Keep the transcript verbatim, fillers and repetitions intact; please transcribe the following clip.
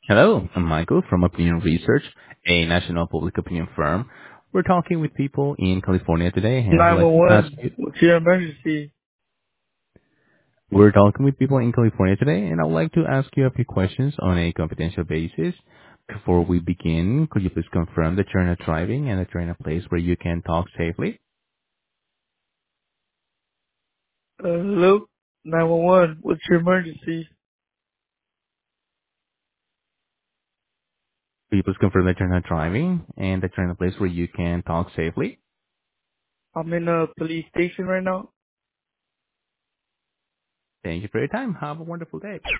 Hello, I'm Michael from Opinion Research, a national public opinion firm. We're talking with people in California today, and I would like to ask nine one one. you. What's your emergency? We're talking with people in California today, and I would like to ask you a few questions on a confidential basis. Before we begin, could you please confirm that you're not driving and that you're in a place where you can talk safely? Uh, hello? nine one one. What's your emergency? Could you please confirm that you're not driving and that you're in a place where you can talk safely? I'm in a police station right now. Thank you for your time. Have a wonderful day.